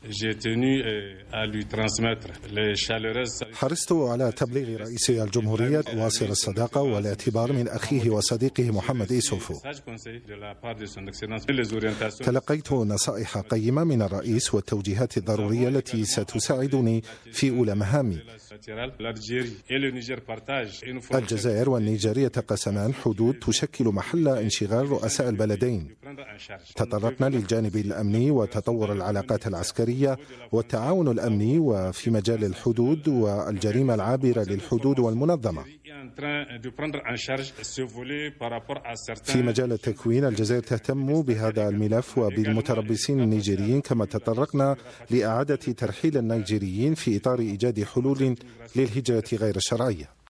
حرصت على تبليغ رئيس الجمهورية واصل الصداقة والاعتبار من أخيه وصديقه محمد إيسوفو. تلقيت نصائح قيمة من الرئيس والتوجيهات الضرورية التي ستساعدني في أولى مهامي. الجزائر والنيجر يتقاسمان حدود تشكل محل انشغال رؤساء البلدين. تطرقنا للجانب الأمني وتطور العلاقات العسكرية والتعاون الأمني وفي مجال الحدود والجريمة العابرة للحدود والمنظمة. في مجال التكوين الجزائر تهتم بهذا الملف وبالمتربصين النيجيريين، كما تطرقنا لإعادة ترحيل النيجيريين في إطار إيجاد حلول للهجرة غير الشرعية.